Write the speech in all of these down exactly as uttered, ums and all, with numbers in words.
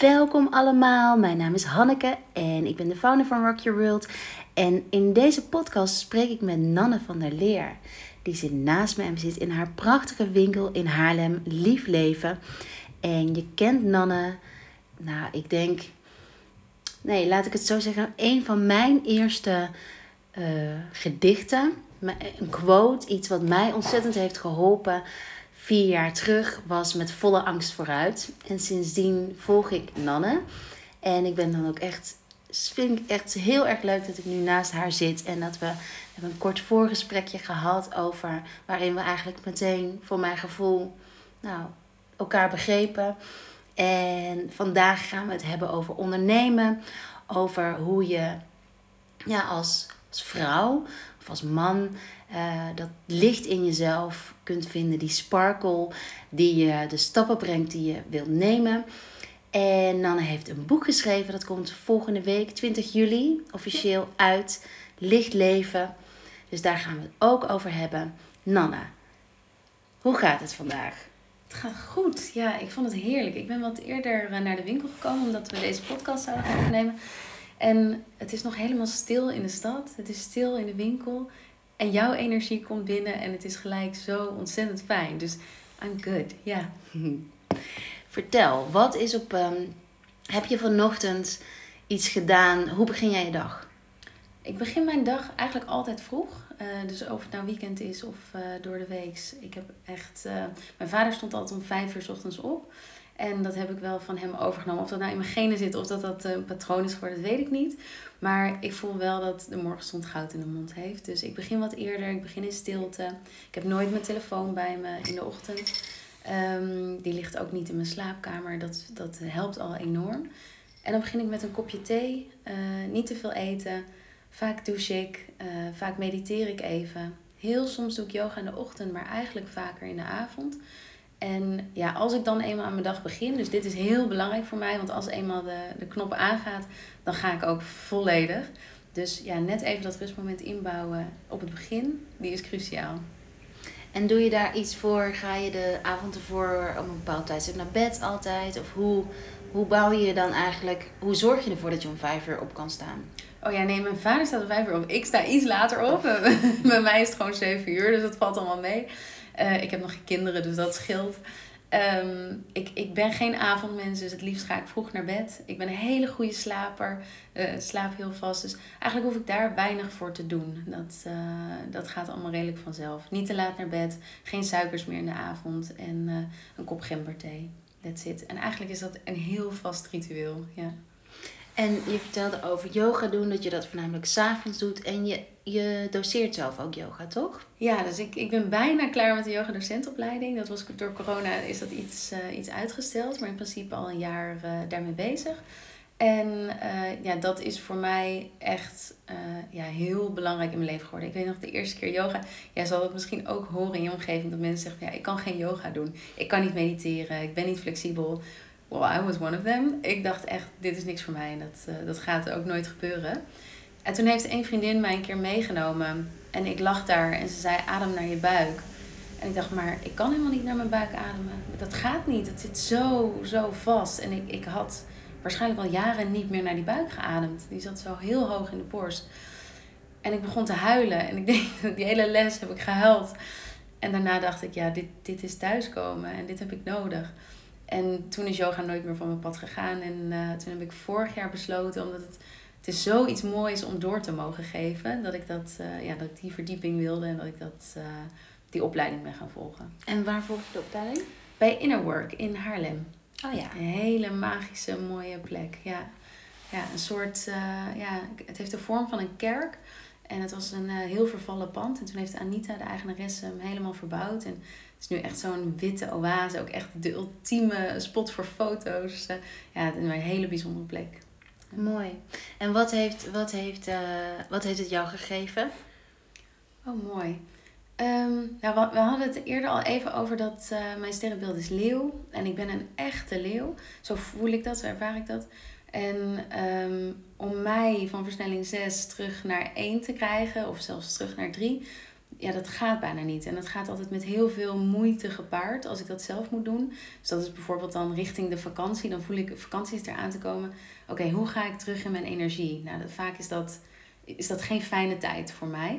Welkom allemaal, mijn naam is Hanneke en ik ben de founder van Rock Your World. En in deze podcast spreek ik met Nanne van der Leer. Die zit naast me en zit in haar prachtige winkel in Haarlem, Lief Leven. En je kent Nanne, nou ik denk, nee laat ik het zo zeggen, een van mijn eerste uh, gedichten. Een quote, iets wat mij ontzettend heeft geholpen vier jaar terug, was Met volle angst vooruit. En sindsdien volg ik Nanne. En ik ben dan ook echt, vind ik echt heel erg leuk dat ik nu naast haar zit. En dat we, we hebben een kort voorgesprekje gehad over, waarin we eigenlijk meteen voor mijn gevoel nou, elkaar begrepen. En vandaag gaan we het hebben over ondernemen. Over hoe je ja, als, als vrouw of als man uh, dat licht in jezelf kunt vinden. Die sparkle die je de stappen brengt die je wilt nemen. En Nanne heeft een boek geschreven. Dat komt volgende week, twintig juli, officieel uit. Licht leven. Dus daar gaan we het ook over hebben. Nanne, hoe gaat het vandaag? Het gaat goed. Ja, ik vond het heerlijk. Ik ben wat eerder naar de winkel gekomen omdat we deze podcast zouden gaan opnemen. En het is nog helemaal stil in de stad. Het is stil in de winkel. En jouw energie komt binnen en het is gelijk zo ontzettend fijn. Dus I'm good, ja. Yeah. Vertel, wat is op... Um, heb je vanochtend iets gedaan? Hoe begin jij je dag? Ik begin mijn dag eigenlijk altijd vroeg. Uh, dus of het nou weekend is of uh, door de week. Ik heb echt... Uh, mijn vader stond altijd om vijf uur 's ochtends op. En dat heb ik wel van hem overgenomen. Of dat nou in mijn genen zit of dat dat een patroon is geworden, dat weet ik niet. Maar ik voel wel dat de morgenstond goud in de mond heeft. Dus ik begin wat eerder. Ik begin in stilte. Ik heb nooit mijn telefoon bij me in de ochtend. Um, die ligt ook niet in mijn slaapkamer. Dat, dat helpt al enorm. En dan begin ik met een kopje thee. Uh, niet te veel eten. Vaak douche ik. Uh, vaak mediteer ik even. Heel soms doe ik yoga in de ochtend, maar eigenlijk vaker in de avond. En ja, als ik dan eenmaal aan mijn dag begin, dus dit is heel belangrijk voor mij, want als eenmaal de, de knop aangaat, dan ga ik ook volledig. Dus ja, net even dat rustmoment inbouwen op het begin, die is cruciaal. En doe je daar iets voor? Ga je de avond ervoor om een bepaald tijdstip naar bed altijd? Of hoe, hoe bouw je dan eigenlijk, hoe zorg je ervoor dat je om vijf uur op kan staan? Oh ja, nee, mijn vader staat om vijf uur op. Ik sta iets later op. Bij mij is het gewoon zeven uur, dus dat valt allemaal mee. Uh, ik heb nog geen kinderen, dus dat scheelt. Um, ik, ik ben geen avondmens, dus het liefst ga ik vroeg naar bed. Ik ben een hele goede slaper, uh, slaap heel vast. Dus eigenlijk hoef ik daar weinig voor te doen. Dat, uh, dat gaat allemaal redelijk vanzelf. Niet te laat naar bed, geen suikers meer in de avond en uh, een kop gemberthee. That's it. En eigenlijk is dat een heel vast ritueel, ja. En je vertelde over yoga doen, dat je dat voornamelijk 's avonds doet. En je, je doseert zelf ook yoga, toch? Ja, dus ik, ik ben bijna klaar met de yoga-docentopleiding. Dat was door corona is dat iets, uh, iets uitgesteld. Maar in principe al een jaar uh, daarmee bezig. En uh, ja, dat is voor mij echt uh, ja, heel belangrijk in mijn leven geworden. Ik weet nog de eerste keer yoga. Jij zal het misschien ook horen in je omgeving. Dat mensen zeggen, ja, ik kan geen yoga doen. Ik kan niet mediteren. Ik ben niet flexibel. Well, I was one of them. Ik dacht echt, dit is niks voor mij. En dat, uh, dat gaat ook nooit gebeuren. En toen heeft een vriendin mij een keer meegenomen. En ik lag daar en ze zei, adem naar je buik. En ik dacht, maar ik kan helemaal niet naar mijn buik ademen. Dat gaat niet. Het zit zo, zo vast. En ik, ik had waarschijnlijk al jaren niet meer naar die buik geademd. Die zat zo heel hoog in de borst. En ik begon te huilen. En ik denk, die hele les heb ik gehuild. En daarna dacht ik, ja, dit, dit is thuiskomen. En dit heb ik nodig. En toen is yoga nooit meer van mijn pad gegaan. En uh, toen heb ik vorig jaar besloten, omdat het, het is zoiets moois om door te mogen geven. Dat ik, dat, uh, ja, dat ik die verdieping wilde en dat ik dat, uh, die opleiding ben gaan volgen. En waar volg je de opleiding? Bij Inner Work in Haarlem. Oh ja. Een hele magische, mooie plek. Ja, ja een soort, uh, ja, het heeft de vorm van een kerk. En het was een uh, heel vervallen pand. En toen heeft Anita, de eigenaresse, hem helemaal verbouwd. En het is nu echt zo'n witte oase. Ook echt de ultieme spot voor foto's. Uh, ja, het is een hele bijzondere plek. Mooi. En wat heeft, wat heeft, uh, wat heeft het jou gegeven? Oh, mooi. Um, nou, we, we hadden het eerder al even over dat uh, mijn sterrenbeeld is leeuw. En ik ben een echte leeuw. Zo voel ik dat, zo ervaar ik dat. En um, om mij van versnelling zes terug naar één te krijgen, of zelfs terug naar drie, ja, dat gaat bijna niet. En dat gaat altijd met heel veel moeite gepaard als ik dat zelf moet doen. Dus dat is bijvoorbeeld dan richting de vakantie. Dan voel ik vakanties eraan te komen. Oké, okay, hoe ga ik terug in mijn energie? Nou, dat, vaak is dat, is dat geen fijne tijd voor mij.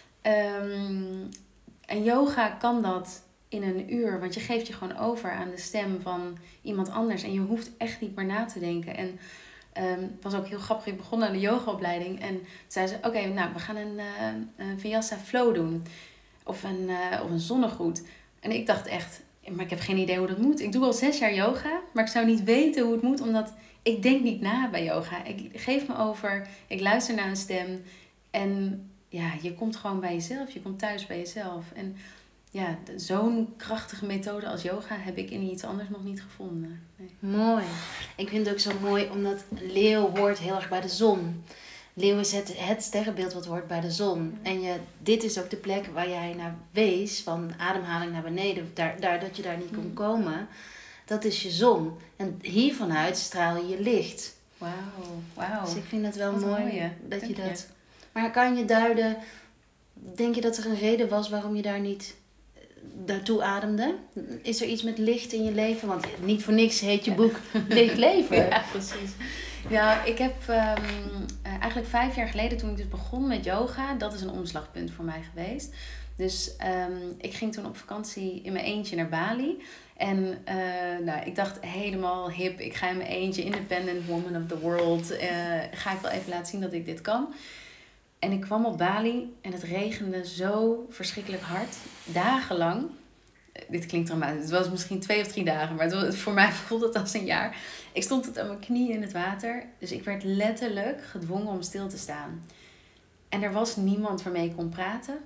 Um, en yoga kan dat in een uur. Want je geeft je gewoon over aan de stem van iemand anders. En je hoeft echt niet meer na te denken. En het um, was ook heel grappig. Ik begon aan de yogaopleiding. En zei ze, oké, okay, nou, we gaan een, uh, een Vinyasa flow doen. Of een, uh, of een zonnegroet. En ik dacht echt, maar ik heb geen idee hoe dat moet. Ik doe al zes jaar yoga. Maar ik zou niet weten hoe het moet. Omdat ik denk niet na bij yoga. Ik geef me over. Ik luister naar een stem. En ja, je komt gewoon bij jezelf. Je komt thuis bij jezelf. En ja, zo'n krachtige methode als yoga heb ik in iets anders nog niet gevonden. Nee. Mooi. Ik vind het ook zo mooi, omdat leeuw hoort heel erg bij de zon. Leeuw is het, het sterrenbeeld wat hoort bij de zon. En je, dit is ook de plek waar jij naar wees, van ademhaling naar beneden, daar, daar, dat je daar niet kon komen. Dat is je zon. En hier vanuit straal je je licht. Wauw, wauw. Dus ik vind het wel wat mooi, mooi dat Dank je dat... Je. Maar kan je duiden, denk je dat er een reden was waarom je daar niet daartoe ademde? Is er iets met licht in je leven? Want niet voor niks heet je ja. boek Licht Leven. Ja, precies. Ja, ik heb um, eigenlijk vijf jaar geleden, toen ik dus begon met yoga, dat is een omslagpunt voor mij geweest. Dus um, ik ging toen op vakantie in mijn eentje naar Bali. En uh, nou, ik dacht helemaal hip, ik ga in mijn eentje, independent woman of the world. Uh, ga ik wel even laten zien dat ik dit kan. En ik kwam op Bali en het regende zo verschrikkelijk hard, dagenlang. Dit klinkt dramatisch, het was misschien twee of drie dagen, maar het was, voor mij voelde het als een jaar. Ik stond tot aan mijn knieën in het water, dus ik werd letterlijk gedwongen om stil te staan. En er was niemand waarmee ik kon praten.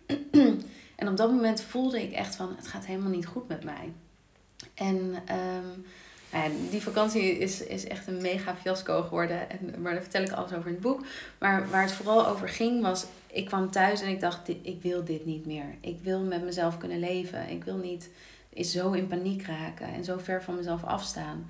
En op dat moment voelde ik echt van, het gaat helemaal niet goed met mij. En um, nou ja, die vakantie is, is echt een mega fiasco geworden. En, maar daar vertel ik alles over in het boek. Maar waar het vooral over ging was, ik kwam thuis en ik dacht, dit, ik wil dit niet meer. Ik wil met mezelf kunnen leven. Ik wil niet is zo in paniek raken en zo ver van mezelf afstaan.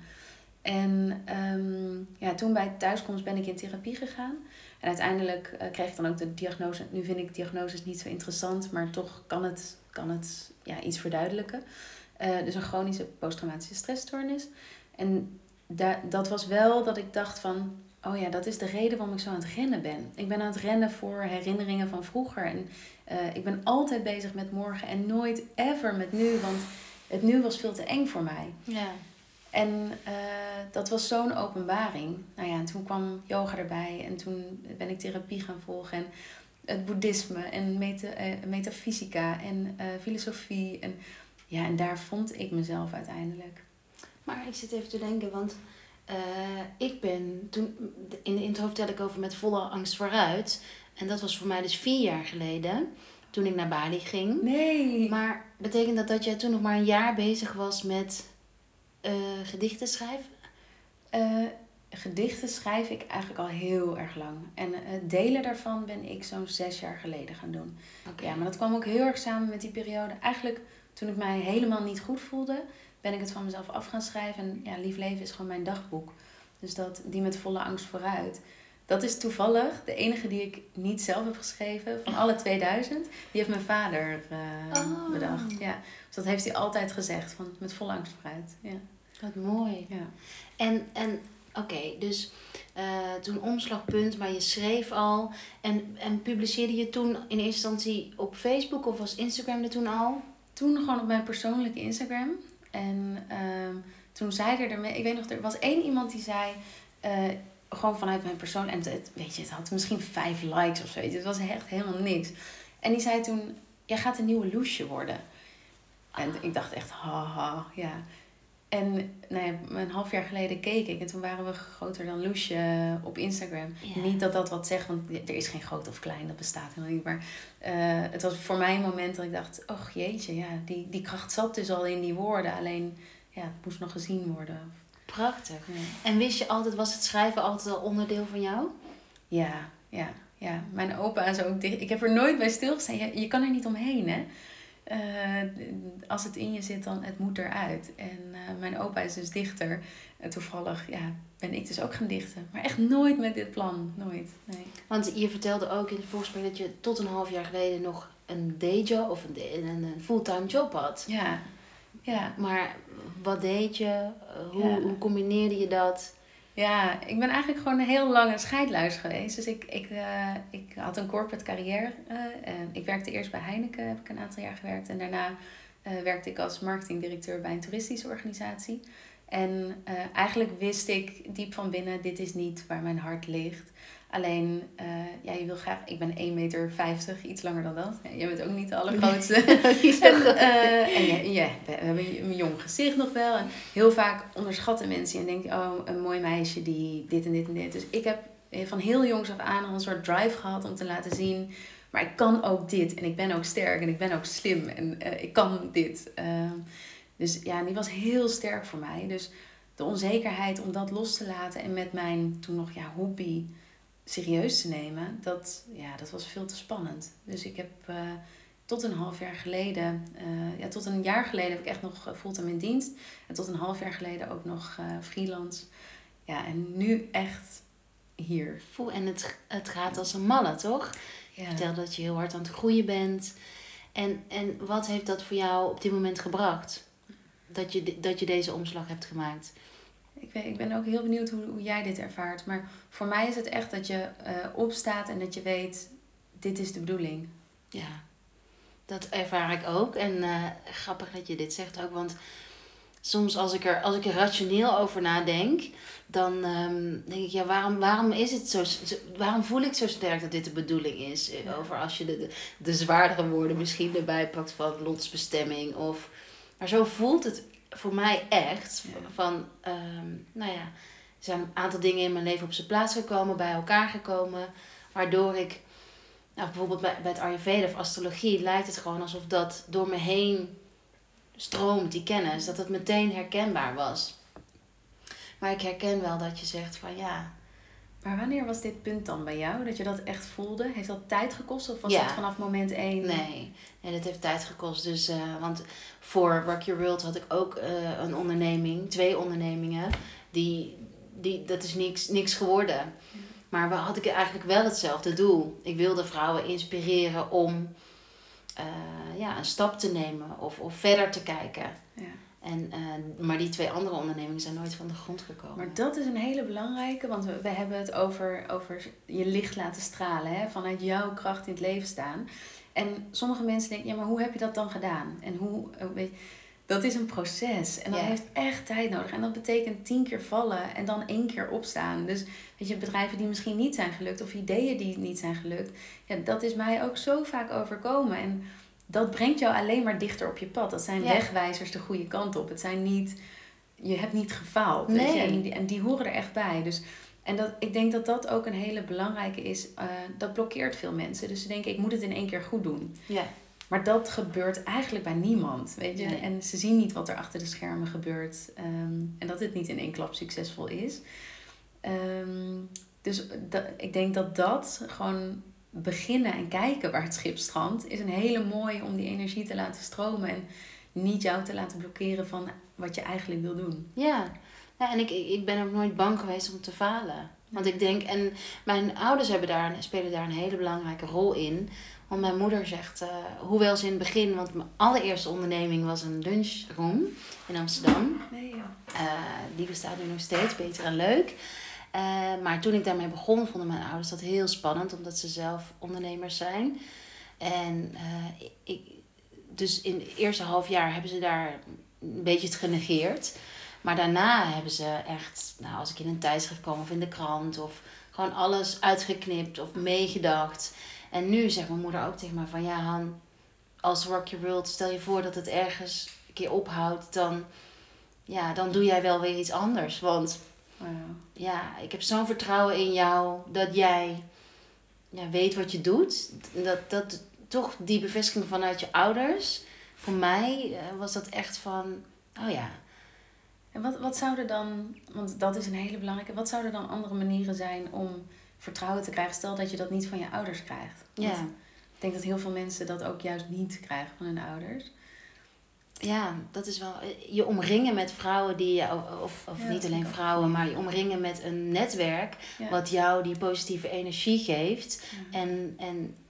En um, ja, toen bij thuiskomst ben ik in therapie gegaan. En uiteindelijk uh, kreeg ik dan ook de diagnose. Nu vind ik diagnoses niet zo interessant, maar toch kan het, kan het ja, iets verduidelijken. Uh, dus een chronische posttraumatische stressstoornis. En da- dat was wel dat ik dacht van, oh ja, dat is de reden waarom ik zo aan het rennen ben. Ik ben aan het rennen voor herinneringen van vroeger. En uh, ik ben altijd bezig met morgen en nooit ever met nu. Want het nu was veel te eng voor mij. Ja. En uh, dat was zo'n openbaring. Nou ja, en toen kwam yoga erbij. En toen ben ik therapie gaan volgen. En het boeddhisme en meta, uh, metafysica en uh, filosofie. En ja, en daar vond ik mezelf uiteindelijk. Maar ik zit even te denken, want uh, ik ben toen, in de intro vertel ik over met volle angst vooruit. En dat was voor mij dus vier jaar geleden, toen ik naar Bali ging. Nee. Maar betekent dat dat jij toen nog maar een jaar bezig was met uh, gedichten schrijven? Uh, gedichten schrijf ik eigenlijk al heel erg lang. En uh, delen daarvan ben ik zo'n zes jaar geleden gaan doen. Okay. Ja, maar dat kwam ook heel erg samen met die periode. Eigenlijk toen ik mij helemaal niet goed voelde, ben ik het van mezelf af gaan schrijven. En ja, Lief Leven is gewoon mijn dagboek. Dus dat, die met volle angst vooruit. Dat is toevallig de enige die ik niet zelf heb geschreven. Van alle tweeduizend. Die heeft mijn vader uh, oh. bedacht. Ja. Dus dat heeft hij altijd gezegd. Van met volle angst vooruit. Ja. Wat mooi. Ja. En, en oké, okay, dus uh, toen omslagpunt, maar je schreef al. En, en publiceerde je toen in eerste instantie op Facebook of was Instagram er toen al? Toen gewoon op mijn persoonlijke Instagram. En um, toen zei er ermee... Ik weet nog, er was één iemand die zei... Uh, gewoon vanuit mijn persoon... En het, weet je, het had misschien vijf likes of zo. Het was echt helemaal niks. En die zei toen... Jij gaat een nieuwe Loesje worden. En ik dacht echt... Haha, ja. En nou ja, een half jaar geleden keek ik. En toen waren we groter dan Loesje op Instagram. Ja. Niet dat dat wat zegt, want er is geen groot of klein. Dat bestaat helemaal niet. Maar uh, het was voor mij een moment dat ik dacht... Och jeetje, ja, die, die kracht zat dus al in die woorden. Alleen, ja, het moest nog gezien worden. Prachtig. Ja. En wist je altijd, was het schrijven altijd al onderdeel van jou? Ja, ja, ja. Mijn opa is ook dicht. Ik heb er nooit bij stilgestaan. Je, je kan er niet omheen, hè. Uh, als het in je zit, dan het moet eruit. En uh, mijn opa is dus dichter. En toevallig ja, ben ik dus ook gaan dichten. Maar echt nooit met dit plan. Nooit. Nee. Want je vertelde ook in het voorgesprek dat je tot een half jaar geleden nog een dayjob of een, een, een fulltime job had. Ja, ja. Maar wat deed je? Hoe, Ja. hoe combineerde je dat? Ja, ik ben eigenlijk gewoon een heel lange scheidluis geweest. Dus ik, ik, uh, ik had een corporate carrière. Uh, en ik werkte eerst bij Heineken, heb ik een aantal jaar gewerkt. En daarna uh, werkte ik als marketingdirecteur bij een toeristische organisatie. En uh, eigenlijk wist ik diep van binnen, dit is niet waar mijn hart ligt. Alleen, uh, ja, je wil graag... Ik ben één meter vijftig, iets langer dan dat. Ja, jij bent ook niet de allergrootste. en uh, en ja, ja, we hebben een jong gezicht nog wel. En heel vaak onderschatten mensen en denken... oh, een mooi meisje die dit en dit en dit. Dus ik heb van heel jongs af aan al een soort drive gehad om te laten zien... maar ik kan ook dit. En ik ben ook sterk en ik ben ook slim. En uh, ik kan dit. Uh, dus ja, die was heel sterk voor mij. Dus de onzekerheid om dat los te laten... en met mijn toen nog ja, hobby... serieus te nemen, dat, ja, dat was veel te spannend. Dus ik heb uh, tot een half jaar geleden, uh, ja, tot een jaar geleden heb ik echt nog fulltime in dienst. En tot een half jaar geleden ook nog uh, freelance. Ja, en nu echt hier. Voel, en het, het gaat als een malle, toch? Ja. Je vertelde dat je heel hard aan het groeien bent. En, en wat heeft dat voor jou op dit moment gebracht? Dat je, dat je deze omslag hebt gemaakt? Ik, weet, ik ben ook heel benieuwd hoe, hoe jij dit ervaart. Maar voor mij is het echt dat je uh, opstaat en dat je weet, dit is de bedoeling. Ja, dat ervaar ik ook. En uh, grappig dat je dit zegt ook. Want soms als ik er, als ik er rationeel over nadenk, dan um, denk ik, ja, waarom, waarom is het zo, zo, waarom voel ik zo sterk dat dit de bedoeling is? Ja. Over als je de, de, de zwaardere woorden misschien erbij pakt van lotsbestemming. Of, maar zo voelt het voor mij echt, ja. van, um, nou ja, er zijn een aantal dingen in mijn leven op zijn plaats gekomen, bij elkaar gekomen, waardoor ik, nou, bijvoorbeeld bij, bij het Ayurveda of astrologie, lijkt het gewoon alsof dat door me heen stroomt, die kennis, dat het meteen herkenbaar was. Maar ik herken wel dat je zegt van ja. Maar wanneer was dit punt dan bij jou, dat je dat echt voelde? Heeft dat tijd gekost of was ja. dat vanaf moment één? Nee, nee, dat heeft tijd gekost. Dus, uh, want voor Rock Your World had ik ook uh, een onderneming, twee ondernemingen. Die, die, dat is niks, niks geworden. Ja. Maar had ik eigenlijk wel hetzelfde doel. Ik wilde vrouwen inspireren om uh, ja, een stap te nemen of, of verder te kijken. Ja. En, uh, maar die twee andere ondernemingen zijn nooit van de grond gekomen. Maar dat is een hele belangrijke, want we, we hebben het over, over je licht laten stralen. Hè? Vanuit jouw kracht in het leven staan. En sommige mensen denken, ja, maar hoe heb je dat dan gedaan? En hoe, weet je, dat is een proces. En dat ja. heeft echt tijd nodig. En dat betekent tien keer vallen en dan één keer opstaan. Dus weet je, bedrijven die misschien niet zijn gelukt of ideeën die niet zijn gelukt. Ja, dat is mij ook zo vaak overkomen. En dat brengt jou alleen maar dichter op je pad. Dat zijn ja. wegwijzers de goede kant op. Het zijn niet, je hebt niet gefaald. Nee. Weet je? En, die, en die horen er echt bij. Dus, en dat, ik denk dat dat ook een hele belangrijke is. Uh, dat blokkeert veel mensen. Dus ze denken, ik moet het in één keer goed doen. Ja. Maar dat gebeurt eigenlijk bij niemand. Weet je? Nee. En ze zien niet wat er achter de schermen gebeurt. Um, en dat het niet in één klap succesvol is. Um, dus dat, ik denk dat dat gewoon beginnen en kijken waar het schip strandt, is een hele mooie om die energie te laten stromen en niet jou te laten blokkeren van wat je eigenlijk wil doen. Ja, ja en ik, ik ben ook nooit bang geweest om te falen. Want ik denk, en mijn ouders hebben daar, spelen daar een hele belangrijke rol in. Want mijn moeder zegt, uh, hoewel ze in het begin, want mijn allereerste onderneming was een lunchroom in Amsterdam. Nee, ja. uh, die bestaat nu nog steeds, beter en leuk. Uh, maar toen ik daarmee begon, vonden mijn ouders dat heel spannend, omdat ze zelf ondernemers zijn. En uh, ik, dus in het eerste half jaar hebben ze daar een beetje het genegeerd. Maar daarna hebben ze echt, nou, als ik in een tijdschrift kwam of in de krant, of gewoon alles uitgeknipt of meegedacht. En nu zegt mijn moeder ook tegen mij van, ja Han, als Rock Your World, stel je voor dat het ergens een keer ophoudt, dan, ja, dan doe jij wel weer iets anders. Want wow. ja, ik heb zo'n vertrouwen in jou dat jij ja, weet wat je doet. Dat, dat toch die bevestiging vanuit je ouders, voor mij uh, was dat echt van, oh ja. En wat, wat zouden dan, want dat is een hele belangrijke, wat zouden dan andere manieren zijn om vertrouwen te krijgen? Stel dat je dat niet van je ouders krijgt. Want ja. Ik denk dat heel veel mensen dat ook juist niet krijgen van hun ouders. Ja, dat is wel, je omringen met vrouwen die, of, of ja, niet alleen vrouwen, maar je omringen met een netwerk ja. wat jou die positieve energie geeft. Ja. En, en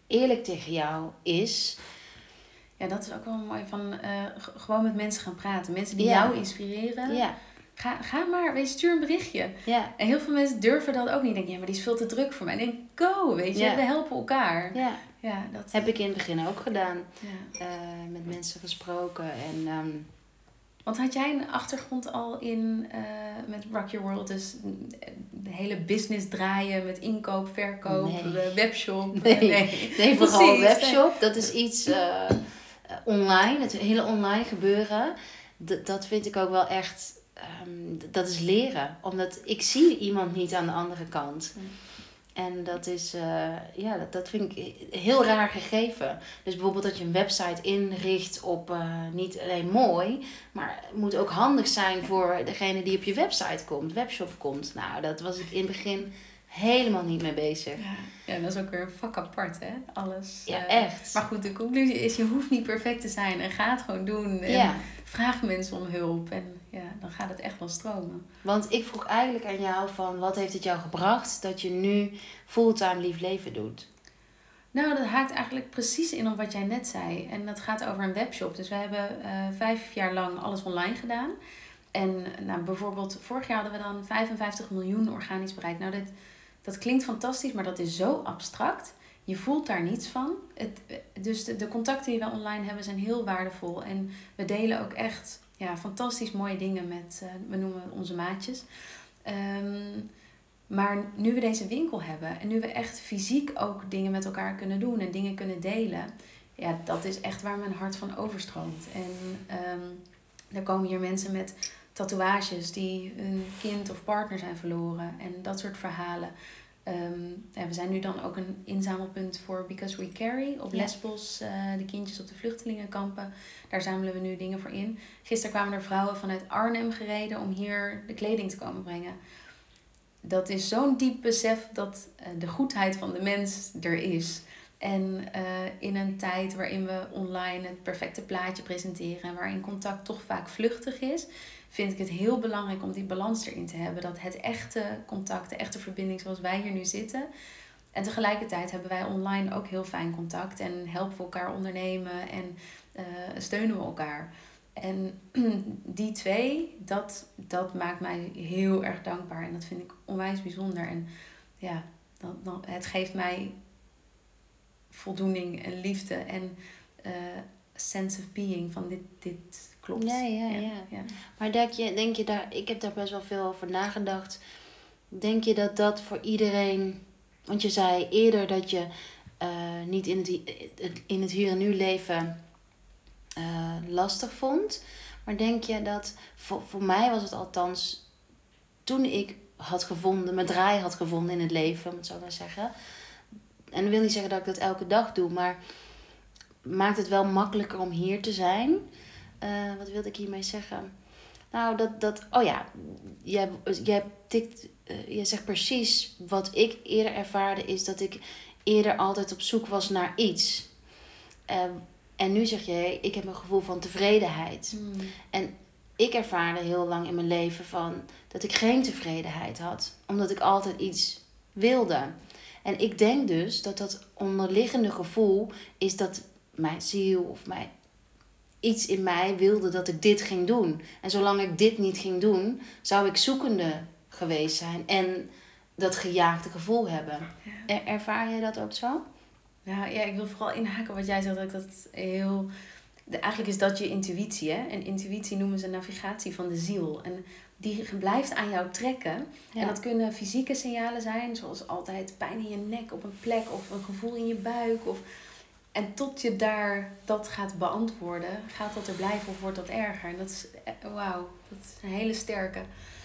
eerlijk tegen jou is. Ja, dat is ook wel mooi van uh, g- gewoon met mensen gaan praten. Mensen die Ja. jou inspireren. Ja. Ga, ga maar, weet je, stuur een berichtje. Ja. En heel veel mensen durven dat ook niet. Denken, ja, maar die is veel te druk voor mij. Ik denk, go, weet je, Ja. we helpen elkaar. Ja. Ja, dat Heb ik in het begin ook gedaan. Ja. Uh, met mensen gesproken. En, um... Want had jij een achtergrond al in uh, met Rock Your World? Dus de hele business draaien met inkoop, verkoop, nee. webshop? Nee, nee. nee vooral Precies. webshop. Dat is iets uh, online. Het hele online gebeuren. D- dat vind ik ook wel echt... Um, dat is leren. Omdat ik zie iemand niet aan de andere kant. Mm. En dat is, uh, ja, dat, dat vind ik een heel raar gegeven. Dus bijvoorbeeld dat je een website inricht op uh, niet alleen mooi, maar het moet ook handig zijn voor degene die op je website komt, webshop komt. Nou, dat was ik in het begin helemaal niet mee bezig. Ja, ja, dat is ook weer een vak apart, hè? Alles. Ja, uh, echt. Maar goed, de conclusie is, je hoeft niet perfect te zijn en ga het gewoon doen. En ja. vraag mensen om hulp en ja, dan gaat het echt wel stromen. Want ik vroeg eigenlijk aan jou van, wat heeft het jou gebracht dat je nu fulltime Lief Leven doet? Nou, dat haakt eigenlijk precies in op wat jij net zei. En dat gaat over een webshop. Dus we hebben uh, vijf jaar lang alles online gedaan. En nou, bijvoorbeeld vorig jaar hadden we dan vijfenvijftig miljoen organisch bereik. Nou, dat, dat klinkt fantastisch, maar dat is zo abstract. Je voelt daar niets van. Het, dus de, de contacten die we online hebben zijn heel waardevol. En we delen ook echt ja, fantastisch mooie dingen met, uh, we noemen onze maatjes. Um, maar nu we deze winkel hebben en nu we echt fysiek ook dingen met elkaar kunnen doen en dingen kunnen delen. Ja, dat is echt waar mijn hart van overstroomt. En um, er komen hier mensen met tatoeages die hun kind of partner zijn verloren en dat soort verhalen. Um, ja, we zijn nu dan ook een inzamelpunt voor Because We Carry op ja. Lesbos, uh, de kindjes op de vluchtelingenkampen. Daar zamelen we nu dingen voor in. Gisteren kwamen er vrouwen vanuit Arnhem gereden om hier de kleding te komen brengen. Dat is zo'n diep besef dat uh, de goedheid van de mens er is. En uh, in een tijd waarin we online het perfecte plaatje presenteren en waarin contact toch vaak vluchtig is, vind ik het heel belangrijk om die balans erin te hebben. Dat het echte contact, de echte verbinding zoals wij hier nu zitten. En tegelijkertijd hebben wij online ook heel fijn contact en helpen we elkaar ondernemen en uh, steunen we elkaar. En die twee, dat, dat maakt mij heel erg dankbaar. En dat vind ik onwijs bijzonder. En ja, dan, dan, het geeft mij voldoening en liefde en uh, sense of being van dit, dit klopt. Ja, ja, ja. ja. ja. Maar denk je, denk je daar, ik heb daar best wel veel over nagedacht. Denk je dat dat voor iedereen, want je zei eerder dat je uh, niet in het, in het hier en nu leven uh, lastig vond. Maar denk je dat, voor, voor mij was het althans, toen ik had gevonden, mijn draai had gevonden in het leven, om het zo maar zeggen. En dat wil niet zeggen dat ik dat elke dag doe, maar maakt het wel makkelijker om hier te zijn. Uh, wat wilde ik hiermee zeggen? Nou, dat, dat oh ja, jij, jij, tikt, uh, jij zegt precies wat ik eerder ervaarde, is dat ik eerder altijd op zoek was naar iets. Uh, en nu zeg je, ik heb een gevoel van tevredenheid. Mm. En ik ervaarde heel lang in mijn leven van dat ik geen tevredenheid had, omdat ik altijd iets wilde. En ik denk dus dat dat onderliggende gevoel is dat mijn ziel of mijn iets in mij wilde dat ik dit ging doen. En zolang ik dit niet ging doen, zou ik zoekende geweest zijn en dat gejaagde gevoel hebben. Ja. Er, ervaar je dat ook zo? Ja, ja, ik wil vooral inhaken wat jij zegt, dat ik dat heel... Eigenlijk is dat je intuïtie, hè? En intuïtie noemen ze navigatie van de ziel. En die blijft aan jou trekken. Ja. En dat kunnen fysieke signalen zijn, zoals altijd pijn in je nek op een plek of een gevoel in je buik. Of... En tot je daar dat gaat beantwoorden, gaat dat er blijven of wordt dat erger. En dat is, wauw, dat is een hele sterke.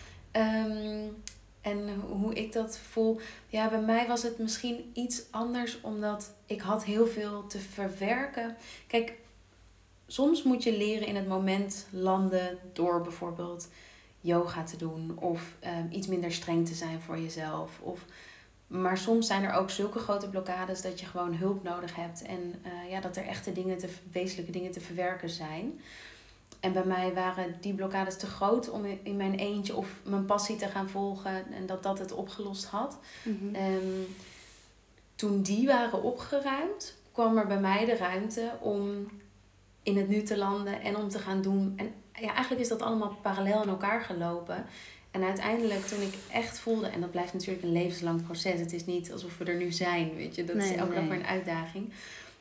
Um, en hoe ik dat voel, ja, bij mij was het misschien iets anders, omdat ik had heel veel te verwerken. Kijk, soms moet je leren in het moment landen door bijvoorbeeld yoga te doen of um, iets minder streng te zijn voor jezelf. Of, maar soms zijn er ook zulke grote blokkades dat je gewoon hulp nodig hebt en uh, ja, dat er echte dingen te, wezenlijke dingen te verwerken zijn. En bij mij waren die blokkades te groot om in mijn eentje of mijn passie te gaan volgen en dat dat het opgelost had. Mm-hmm. Um, toen die waren opgeruimd, kwam er bij mij de ruimte om in het nu te landen en om te gaan doen. En ja, eigenlijk is dat allemaal parallel aan elkaar gelopen. En uiteindelijk toen ik echt voelde, en dat blijft natuurlijk een levenslang proces. Het is niet alsof we er nu zijn, weet je. Dat nee, is elke nee. dag weer een uitdaging.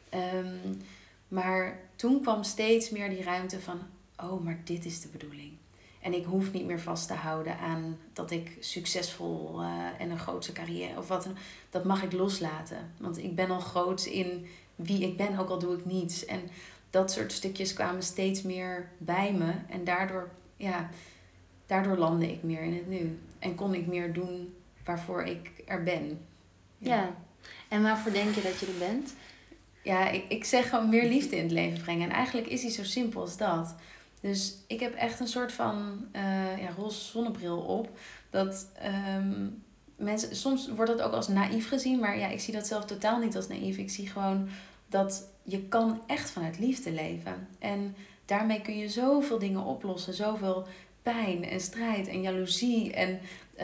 Um, maar toen kwam steeds meer die ruimte van, oh, maar dit is de bedoeling. En ik hoef niet meer vast te houden aan dat ik succesvol uh, en een grootse carrière of wat. Dat mag ik loslaten. Want ik ben al groots in wie ik ben, ook al doe ik niets. En dat soort stukjes kwamen steeds meer bij me. En daardoor, ja, daardoor landde ik meer in het nu. En kon ik meer doen waarvoor ik er ben. Ja, ja. En waarvoor denk je dat je er bent? Ja, ik, ik zeg gewoon meer liefde in het leven brengen. En eigenlijk is die zo simpel als dat. Dus ik heb echt een soort van uh, ja, roze zonnebril op. Dat um, mensen, soms wordt dat ook als naïef gezien. Maar ja, ik zie dat zelf totaal niet als naïef. Ik zie gewoon dat je kan echt vanuit liefde leven. En daarmee kun je zoveel dingen oplossen. Zoveel pijn en strijd en jaloezie. En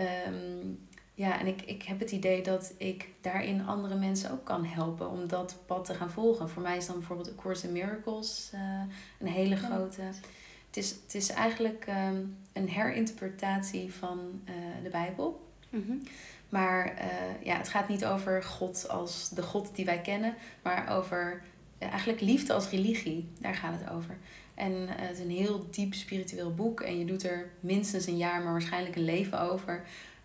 um, ja, en ik, ik heb het idee dat ik daarin andere mensen ook kan helpen om dat pad te gaan volgen. Voor mij is dan bijvoorbeeld A Course in Miracles uh, een hele grote. Het is, het is eigenlijk um, een herinterpretatie van uh, de Bijbel. Mm-hmm. Maar uh, ja, het gaat niet over God als de God die wij kennen, maar over uh, eigenlijk liefde als religie. Daar gaat het over. En uh, het is een heel diep spiritueel boek en je doet er minstens een jaar, maar waarschijnlijk een leven over.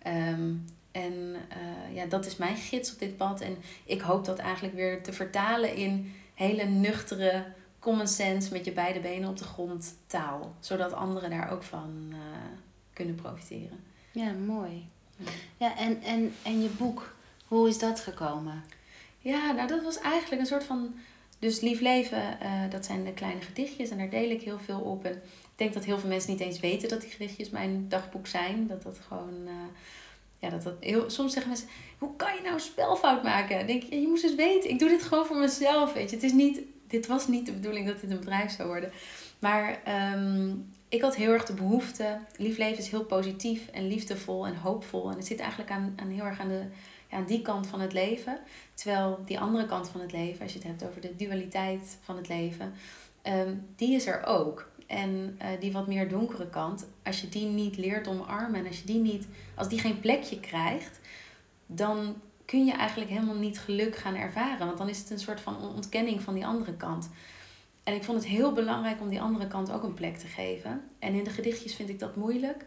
Um, en uh, ja, dat is mijn gids op dit pad. En ik hoop dat eigenlijk weer te vertalen in hele nuchtere, common sense, met je beide benen op de grond taal. Zodat anderen daar ook van uh, kunnen profiteren. Ja, mooi. Ja, ja en, en, en je boek, hoe is dat gekomen? Ja, nou dat was eigenlijk een soort van... Dus Lief Leven, uh, dat zijn de kleine gedichtjes en daar deel ik heel veel op. En ik denk dat heel veel mensen niet eens weten dat die gedichtjes mijn dagboek zijn. Dat dat gewoon... Uh, Ja, dat dat heel, soms zeggen mensen, hoe kan je nou een spelfout maken? Dan denk ik, ja, je moest eens weten, ik doe dit gewoon voor mezelf, weet je. Het is niet, dit was niet de bedoeling dat dit een bedrijf zou worden. Maar um, ik had heel erg de behoefte, Lief Leven is heel positief en liefdevol en hoopvol. En het zit eigenlijk aan, aan heel erg aan, de, ja, aan die kant van het leven. Terwijl die andere kant van het leven, als je het hebt over de dualiteit van het leven, um, die is er ook. En uh, die wat meer donkere kant, als je die niet leert omarmen en als je die niet, als die geen plekje krijgt, dan kun je eigenlijk helemaal niet geluk gaan ervaren. Want dan is het een soort van ontkenning van die andere kant. En ik vond het heel belangrijk om die andere kant ook een plek te geven. En in de gedichtjes vind ik dat moeilijk.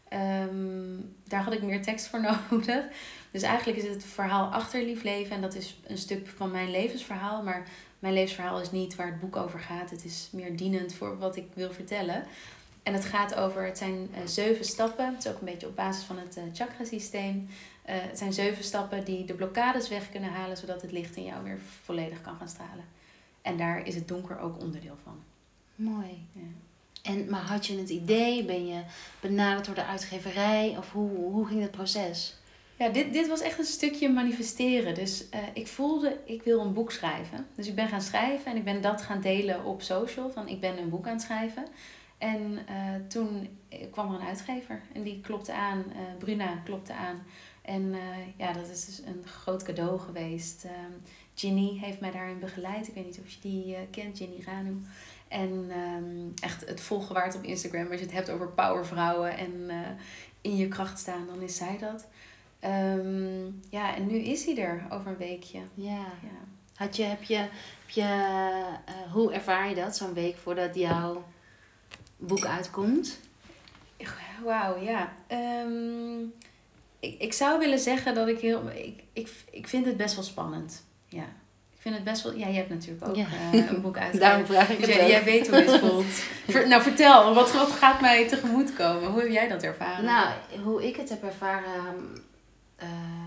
Um, daar had ik meer tekst voor nodig. Dus eigenlijk is het het verhaal achter Lief Leven. En dat is een stuk van mijn levensverhaal. Maar mijn levensverhaal is niet waar het boek over gaat. Het is meer dienend voor wat ik wil vertellen. En het gaat over, het zijn uh, zeven stappen. Het is ook een beetje op basis van het uh, chakrasysteem. Uh, het zijn zeven stappen die de blokkades weg kunnen halen. Zodat het licht in jou weer volledig kan gaan stralen. En daar is het donker ook onderdeel van. Mooi. Ja. En, maar had je het idee, ben je benaderd door de uitgeverij of hoe, hoe ging het proces? Ja, dit, dit was echt een stukje manifesteren. Dus uh, ik voelde, ik wil een boek schrijven. Dus ik ben gaan schrijven en ik ben dat gaan delen op social. Van ik ben een boek aan het schrijven. En uh, toen kwam er een uitgever en die klopte aan. Uh, Bruna klopte aan. En uh, ja, dat is dus een groot cadeau geweest. Uh, Ginny heeft mij daarin begeleid. Ik weet niet of je die uh, kent, Ginny Ranu. En um, echt het volgen waard op Instagram. Als je het hebt over powervrouwen en uh, in je kracht staan, dan is zij dat. Um, ja, en nu is hij er over een weekje. Ja. Ja. Had je, heb je, heb je uh, hoe ervaar je dat zo'n week voordat jouw boek uitkomt? Wauw, ja. Um, ik, ik zou willen zeggen dat ik heel... Ik, ik, ik vind het best wel spannend. Ja. Ik vind het best wel... Ja, je hebt natuurlijk ook ja. uh, een boek uitgegeven. Daarom vraag ik dus het jij, ook. jij weet hoe dit voelt. Ver, nou, vertel. Wat, wat gaat mij tegemoet komen? Hoe heb jij dat ervaren? Nou, hoe ik het heb ervaren... Uh,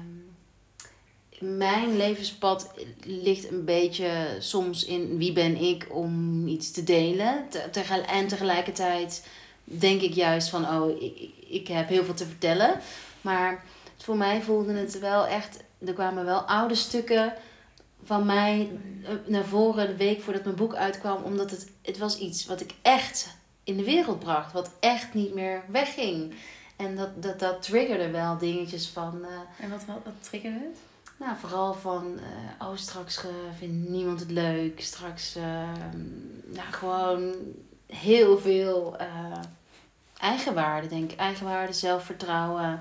mijn levenspad ligt een beetje soms in wie ben ik om iets te delen. Te, te, en tegelijkertijd denk ik juist van... Oh, ik, ik heb heel veel te vertellen. Maar voor mij voelde het wel echt... Er kwamen wel oude stukken... van mij naar voren de week voordat mijn boek uitkwam. Omdat het, het was iets wat ik echt in de wereld bracht. Wat echt niet meer wegging. En dat, dat, dat triggerde wel dingetjes van... Uh, en wat, wat, wat triggerde het? Nou, vooral van, uh, oh, straks uh, vindt niemand het leuk. Straks, uh, nou, gewoon heel veel uh, eigenwaarde, denk ik. Eigenwaarde, zelfvertrouwen.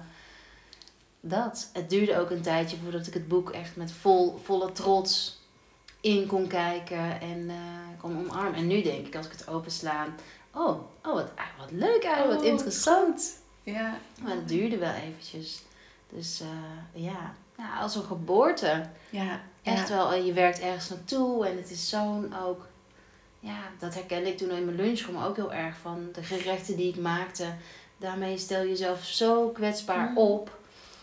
Dat. Het duurde ook een tijdje voordat ik het boek echt met vol, volle trots in kon kijken en uh, kon omarmen. En nu denk ik, als ik het opensla, oh, oh wat, wat leuk eigenlijk, wat oh, interessant. Ja. Maar het duurde wel eventjes. Dus uh, ja, nou, als een geboorte. Ja. Echt ja. wel, je werkt ergens naartoe en het is zo'n ook... Ja, dat herkende ik toen in mijn lunchroom ook heel erg van de gerechten die ik maakte. Daarmee stel je jezelf zo kwetsbaar mm. op.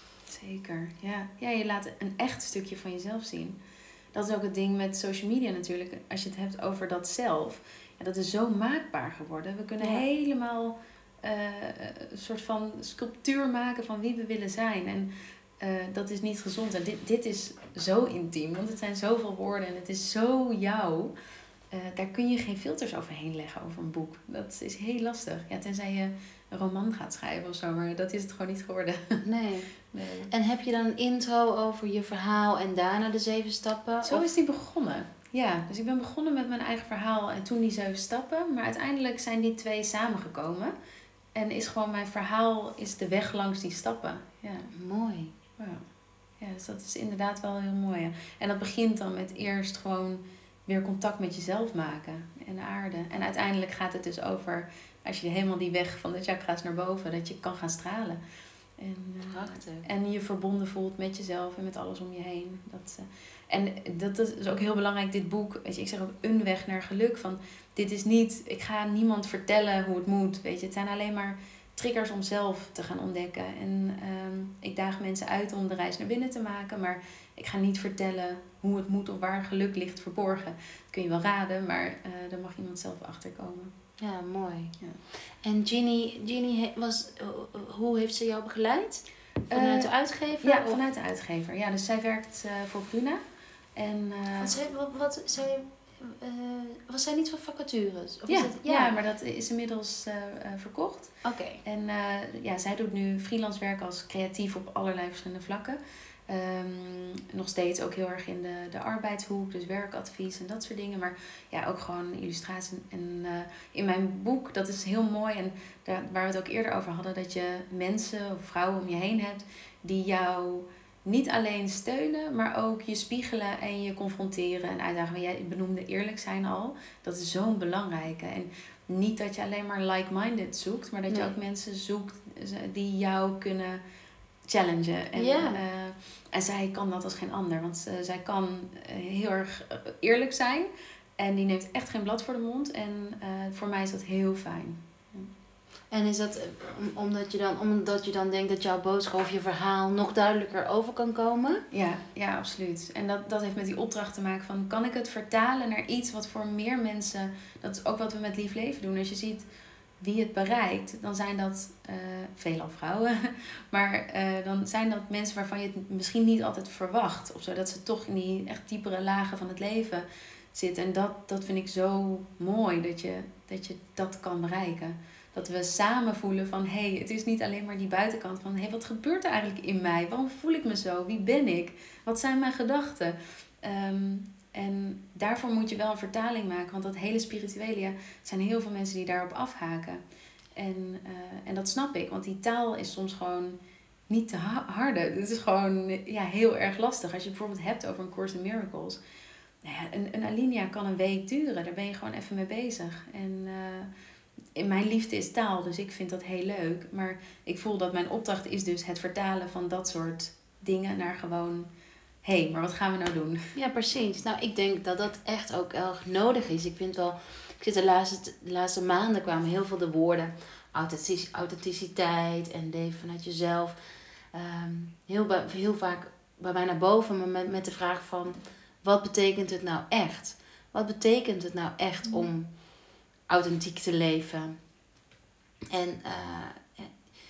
Zeker, ja. Ja, je laat een echt stukje van jezelf zien. Dat is ook het ding met social media natuurlijk. Als je het hebt over dat zelf. Ja, dat is zo maakbaar geworden. We kunnen ja. helemaal uh, een soort van sculptuur maken van wie we willen zijn. En uh, dat is niet gezond. En dit, dit is zo intiem. Want het zijn zoveel woorden en het is zo jou. Uh, daar kun je geen filters overheen leggen over een boek. Dat is heel lastig. Ja, tenzij je een roman gaat schrijven of zo. Maar dat is het gewoon niet geworden. Nee. nee. En heb je dan een intro over je verhaal en daarna de zeven stappen? Zo of? is die begonnen. Ja, dus ik ben begonnen met mijn eigen verhaal en toen die zeven stappen. Maar uiteindelijk zijn die twee samengekomen. En is gewoon mijn verhaal is de weg langs die stappen. Ja. Mooi. Ja. Ja, dus dat is inderdaad wel heel mooi. Ja. En dat begint dan met eerst gewoon weer contact met jezelf maken en de aarde. En uiteindelijk gaat het dus over, als je helemaal die weg van de chakra's naar boven, dat je kan gaan stralen. En, uh, en je verbonden voelt met jezelf en met alles om je heen. Dat, uh, en dat is ook heel belangrijk, dit boek. Weet je, ik zeg ook een weg naar geluk. Van, dit is niet, ik ga niemand vertellen hoe het moet. Weet je, het zijn alleen maar triggers om zelf te gaan ontdekken. En um, ik daag mensen uit om de reis naar binnen te maken. Maar ik ga niet vertellen hoe het moet of waar geluk ligt verborgen. Dat kun je wel raden, maar uh, daar mag iemand zelf achterkomen. Ja, mooi. Ja. En Ginny, Ginny was, hoe heeft ze jou begeleid? Vanuit uh, de uitgever? Ja, of? vanuit de uitgever. Ja, dus zij werkt uh, voor Bruna. En, uh, wat, zij, wat, wat zij, uh, was zij niet van vacatures? Of ja, is het, ja. ja, maar dat is inmiddels uh, uh, verkocht. Oké. Okay. En uh, ja, zij doet nu freelance werk als creatief op allerlei verschillende vlakken. Um, nog steeds ook heel erg in de, de arbeidshoek, dus werkadvies en dat soort dingen. Maar ja, ook gewoon illustratie. En uh, in mijn boek, dat is heel mooi. En daar, waar we het ook eerder over hadden, dat je mensen of vrouwen om je heen hebt die jou niet alleen steunen, maar ook je spiegelen en je confronteren en uitdagen. Maar jij benoemde eerlijk zijn al. Dat is zo'n belangrijke. En niet dat je alleen maar like-minded zoekt, maar dat je nee. ook mensen zoekt die jou kunnen challengen. En, ja. uh, en zij kan dat als geen ander. Want uh, zij kan uh, heel erg eerlijk zijn. En die neemt echt geen blad voor de mond. En uh, voor mij is dat heel fijn. En is dat omdat je dan, omdat je dan denkt dat jouw boodschap of je verhaal nog duidelijker over kan komen? Ja, ja, absoluut. En dat, dat heeft met die opdracht te maken van, kan ik het vertalen naar iets wat voor meer mensen, dat is ook wat we met Lief Leven doen. Als je ziet wie het bereikt, dan zijn dat uh, veelal vrouwen. Maar uh, dan zijn dat mensen waarvan je het misschien niet altijd verwacht. Of zo, dat ze toch in die echt diepere lagen van het leven zitten. En dat, dat vind ik zo mooi, dat je, dat je dat kan bereiken. Dat we samen voelen van, hé, hey, het is niet alleen maar die buitenkant van, hé, hey, wat gebeurt er eigenlijk in mij? Waarom voel ik me zo? Wie ben ik? Wat zijn mijn gedachten? Um, en daarvoor moet je wel een vertaling maken, want dat hele spirituele, ja, zijn heel veel mensen die daarop afhaken. En, uh, en dat snap ik, want die taal is soms gewoon niet te harde. Het is gewoon ja, heel erg lastig. Als je bijvoorbeeld hebt over een Course in Miracles. Nou ja, een, een alinea kan een week duren, daar ben je gewoon even mee bezig. En uh, in mijn liefde is taal, dus ik vind dat heel leuk. Maar ik voel dat mijn opdracht is dus het vertalen van dat soort dingen naar gewoon, hé, hey, maar wat gaan we nou doen? Ja, precies. Nou, ik denk dat dat echt ook erg nodig is. Ik vind wel, ik zit de laatste, de laatste maanden kwamen heel veel de woorden authenticiteit en leven vanuit jezelf. Um, heel, heel vaak bij mij naar boven met, met de vraag van, wat betekent het nou echt? Wat betekent het nou echt mm. om authentiek te leven? En uh,